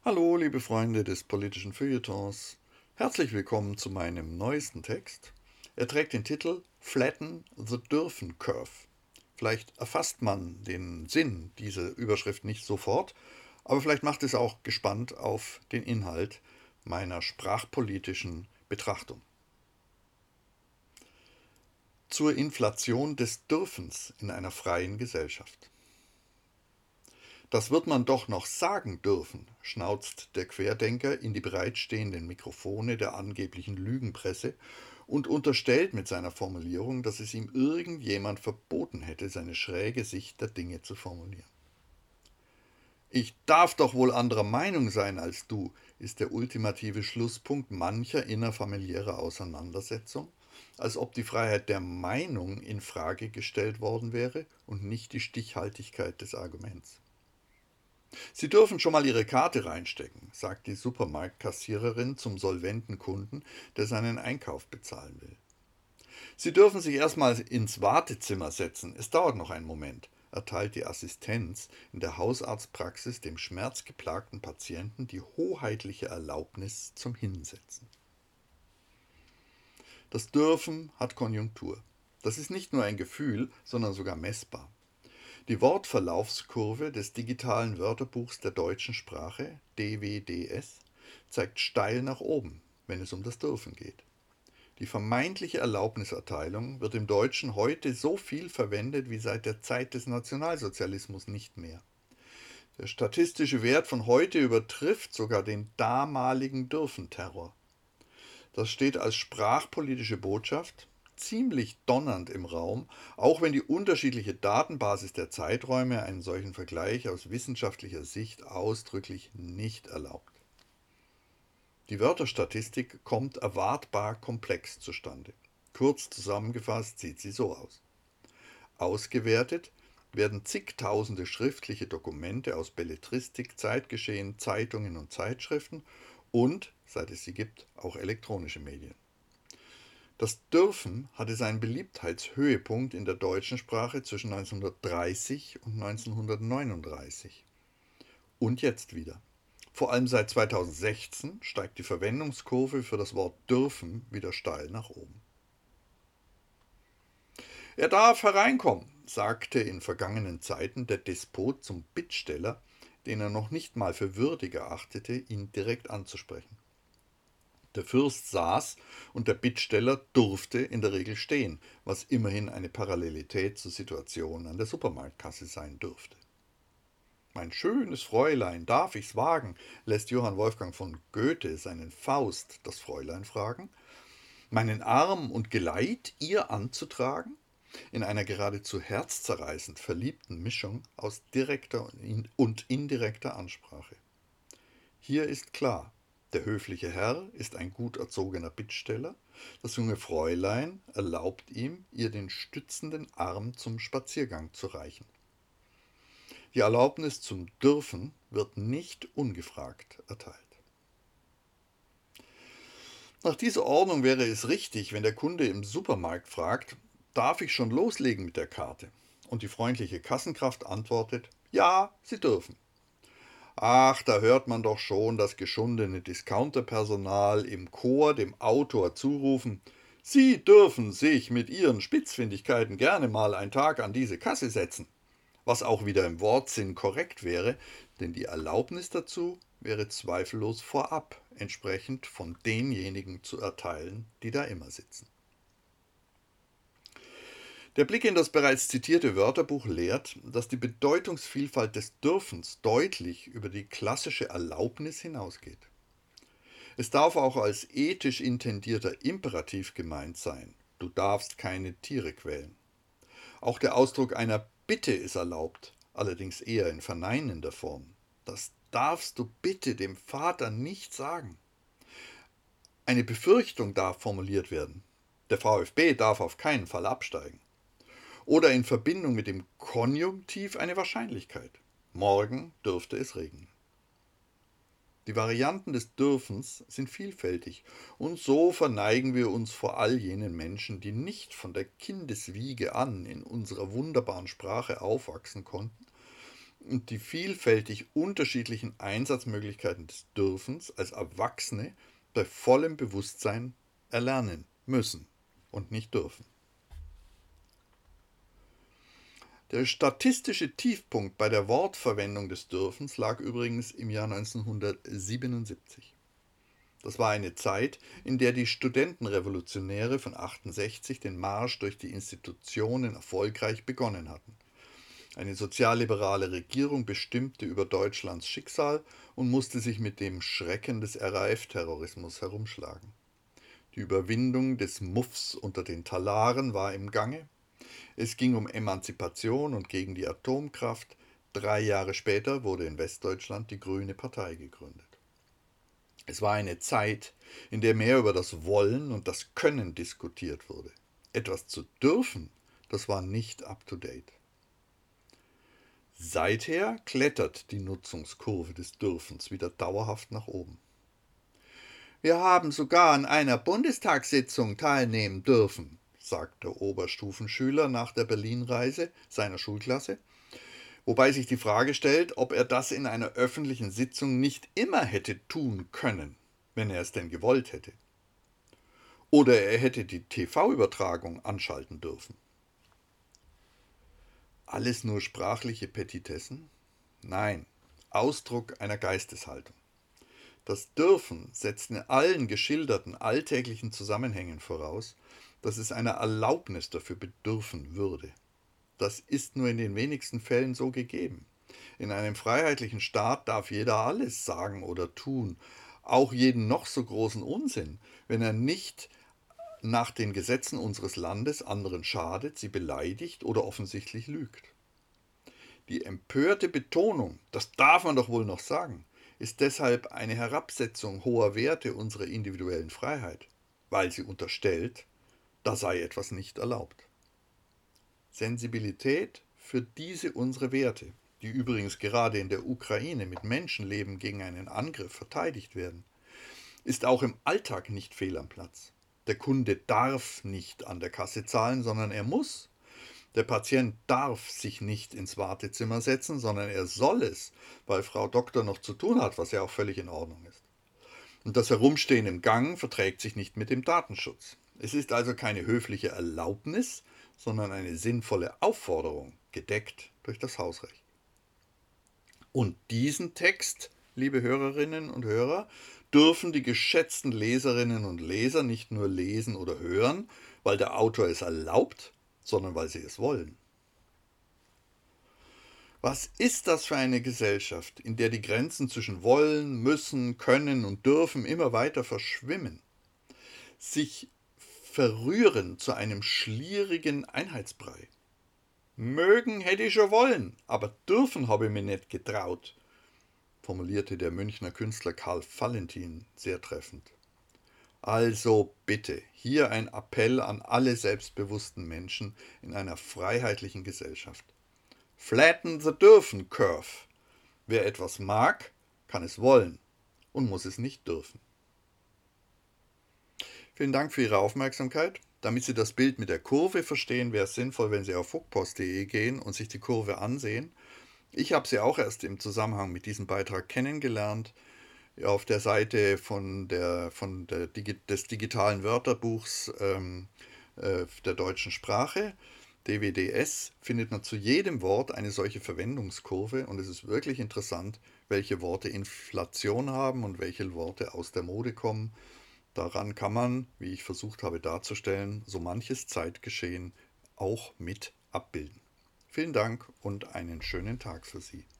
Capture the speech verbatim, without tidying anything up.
Hallo, liebe Freunde des politischen Feuilletons. Herzlich willkommen zu meinem neuesten Text. Er trägt den Titel Flatten the Dürfen Curve. Vielleicht erfasst man den Sinn dieser Überschrift nicht sofort, aber vielleicht macht es auch gespannt auf den Inhalt meiner sprachpolitischen Betrachtung. Zur Inflation des Dürfens in einer freien Gesellschaft. Das wird man doch noch sagen dürfen, schnauzt der Querdenker in die bereitstehenden Mikrofone der angeblichen Lügenpresse und unterstellt mit seiner Formulierung, dass es ihm irgendjemand verboten hätte, seine schräge Sicht der Dinge zu formulieren. Ich darf doch wohl anderer Meinung sein als du, ist der ultimative Schlusspunkt mancher innerfamiliärer Auseinandersetzung, als ob die Freiheit der Meinung in Frage gestellt worden wäre und nicht die Stichhaltigkeit des Arguments. Sie dürfen schon mal Ihre Karte reinstecken, sagt die Supermarktkassiererin zum solventen Kunden, der seinen Einkauf bezahlen will. Sie dürfen sich erstmal ins Wartezimmer setzen, es dauert noch einen Moment, erteilt die Assistenz in der Hausarztpraxis dem schmerzgeplagten Patienten die hoheitliche Erlaubnis zum Hinsetzen. Das Dürfen hat Konjunktur. Das ist nicht nur ein Gefühl, sondern sogar messbar. Die Wortverlaufskurve des digitalen Wörterbuchs der deutschen Sprache, D W D S, zeigt steil nach oben, wenn es um das Dürfen geht. Die vermeintliche Erlaubniserteilung wird im Deutschen heute so viel verwendet wie seit der Zeit des Nationalsozialismus nicht mehr. Der statistische Wert von heute übertrifft sogar den damaligen Dürfenterror. Das steht als sprachpolitische Botschaft ziemlich donnernd im Raum, auch wenn die unterschiedliche Datenbasis der Zeiträume einen solchen Vergleich aus wissenschaftlicher Sicht ausdrücklich nicht erlaubt. Die Wörterstatistik kommt erwartbar komplex zustande. Kurz zusammengefasst sieht sie so aus. Ausgewertet werden zigtausende schriftliche Dokumente aus Belletristik, Zeitgeschehen, Zeitungen und Zeitschriften und, seit es sie gibt, auch elektronische Medien. Das Dürfen hatte seinen Beliebtheitshöhepunkt in der deutschen Sprache zwischen neunzehnhundertdreißig und neunzehnhundertneununddreißig. Und jetzt wieder. Vor allem seit zweitausendsechzehn steigt die Verwendungskurve für das Wort dürfen wieder steil nach oben. Er darf hereinkommen, sagte in vergangenen Zeiten der Despot zum Bittsteller, den er noch nicht mal für würdig erachtete, ihn direkt anzusprechen. Der Fürst saß und der Bittsteller durfte in der Regel stehen, was immerhin eine Parallelität zur Situation an der Supermarktkasse sein dürfte. Mein schönes Fräulein, darf ich's wagen, lässt Johann Wolfgang von Goethe seinen Faust das Fräulein fragen, meinen Arm und Geleit ihr anzutragen? In einer geradezu herzzerreißend verliebten Mischung aus direkter und indirekter Ansprache. Hier ist klar, der höfliche Herr ist ein gut erzogener Bittsteller, das junge Fräulein erlaubt ihm, ihr den stützenden Arm zum Spaziergang zu reichen. Die Erlaubnis zum Dürfen wird nicht ungefragt erteilt. Nach dieser Ordnung wäre es richtig, wenn der Kunde im Supermarkt fragt, darf ich schon loslegen mit der Karte? Und die freundliche Kassenkraft antwortet, ja, Sie dürfen. Ach, da hört man doch schon das geschundene Discounterpersonal im Chor dem Autor zurufen, Sie dürfen sich mit Ihren Spitzfindigkeiten gerne mal einen Tag an diese Kasse setzen. Was auch wieder im Wortsinn korrekt wäre, denn die Erlaubnis dazu wäre zweifellos vorab entsprechend von denjenigen zu erteilen, die da immer sitzen. Der Blick in das bereits zitierte Wörterbuch lehrt, dass die Bedeutungsvielfalt des Dürfens deutlich über die klassische Erlaubnis hinausgeht. Es darf auch als ethisch intendierter Imperativ gemeint sein. Du darfst keine Tiere quälen. Auch der Ausdruck einer Bitte ist erlaubt, allerdings eher in verneinender Form. Das darfst du bitte dem Vater nicht sagen. Eine Befürchtung darf formuliert werden. Der VfB darf auf keinen Fall absteigen. Oder in Verbindung mit dem Konjunktiv eine Wahrscheinlichkeit. Morgen dürfte es regnen. Die Varianten des Dürfens sind vielfältig und so verneigen wir uns vor all jenen Menschen, die nicht von der Kindeswiege an in unserer wunderbaren Sprache aufwachsen konnten und die vielfältig unterschiedlichen Einsatzmöglichkeiten des Dürfens als Erwachsene bei vollem Bewusstsein erlernen müssen und nicht dürfen. Der statistische Tiefpunkt bei der Wortverwendung des Dürfens lag übrigens im Jahr neunzehnhundertsiebenundsiebzig. Das war eine Zeit, in der die Studentenrevolutionäre von achtundsechzig den Marsch durch die Institutionen erfolgreich begonnen hatten. Eine sozialliberale Regierung bestimmte über Deutschlands Schicksal und musste sich mit dem Schrecken des R A F-Terrorismus herumschlagen. Die Überwindung des Muffs unter den Talaren war im Gange. Es ging um Emanzipation und gegen die Atomkraft. Drei Jahre später wurde in Westdeutschland die Grüne Partei gegründet. Es war eine Zeit, in der mehr über das Wollen und das Können diskutiert wurde. Etwas zu dürfen, das war nicht up-to-date. Seither klettert die Nutzungskurve des Dürfens wieder dauerhaft nach oben. Wir haben sogar an einer Bundestagssitzung teilnehmen dürfen, sagt der Oberstufenschüler nach der Berlinreise seiner Schulklasse, wobei sich die Frage stellt, ob er das in einer öffentlichen Sitzung nicht immer hätte tun können, wenn er es denn gewollt hätte. Oder er hätte die T V-Übertragung anschalten dürfen. Alles nur sprachliche Petitessen? Nein, Ausdruck einer Geisteshaltung. Das Dürfen setzt in allen geschilderten alltäglichen Zusammenhängen voraus, dass es einer Erlaubnis dafür bedürfen würde. Das ist nur in den wenigsten Fällen so gegeben. In einem freiheitlichen Staat darf jeder alles sagen oder tun, auch jeden noch so großen Unsinn, wenn er nicht nach den Gesetzen unseres Landes anderen schadet, sie beleidigt oder offensichtlich lügt. Die empörte Betonung, das darf man doch wohl noch sagen, ist deshalb eine Herabsetzung hoher Werte unserer individuellen Freiheit, weil sie unterstellt, da sei etwas nicht erlaubt. Sensibilität für diese unsere Werte, die übrigens gerade in der Ukraine mit Menschenleben gegen einen Angriff verteidigt werden, ist auch im Alltag nicht fehl am Platz. Der Kunde darf nicht an der Kasse zahlen, sondern er muss. Der Patient darf sich nicht ins Wartezimmer setzen, sondern er soll es, weil Frau Doktor noch zu tun hat, was ja auch völlig in Ordnung ist. Und das Herumstehen im Gang verträgt sich nicht mit dem Datenschutz. Es ist also keine höfliche Erlaubnis, sondern eine sinnvolle Aufforderung, gedeckt durch das Hausrecht. Und diesen Text, liebe Hörerinnen und Hörer, dürfen die geschätzten Leserinnen und Leser nicht nur lesen oder hören, weil der Autor es erlaubt, sondern weil sie es wollen. Was ist das für eine Gesellschaft, in der die Grenzen zwischen wollen, müssen, können und dürfen immer weiter verschwimmen, sich verrühren zu einem schlierigen Einheitsbrei? Mögen hätte ich schon wollen, aber dürfen habe ich mir nicht getraut, formulierte der Münchner Künstler Karl Valentin sehr treffend. Also bitte, hier ein Appell an alle selbstbewussten Menschen in einer freiheitlichen Gesellschaft. Flatten the dürfen curve. Wer etwas mag, kann es wollen und muss es nicht dürfen. Vielen Dank für Ihre Aufmerksamkeit. Damit Sie das Bild mit der Kurve verstehen, wäre es sinnvoll, wenn Sie auf huckpost punkt de gehen und sich die Kurve ansehen. Ich habe sie auch erst im Zusammenhang mit diesem Beitrag kennengelernt. Auf der Seite von der, von der, des digitalen Wörterbuchs ähm, äh, der deutschen Sprache, D W D S, findet man zu jedem Wort eine solche Verwendungskurve und es ist wirklich interessant, welche Worte Inflation haben und welche Worte aus der Mode kommen. Daran kann man, wie ich versucht habe darzustellen, so manches Zeitgeschehen auch mit abbilden. Vielen Dank und einen schönen Tag für Sie.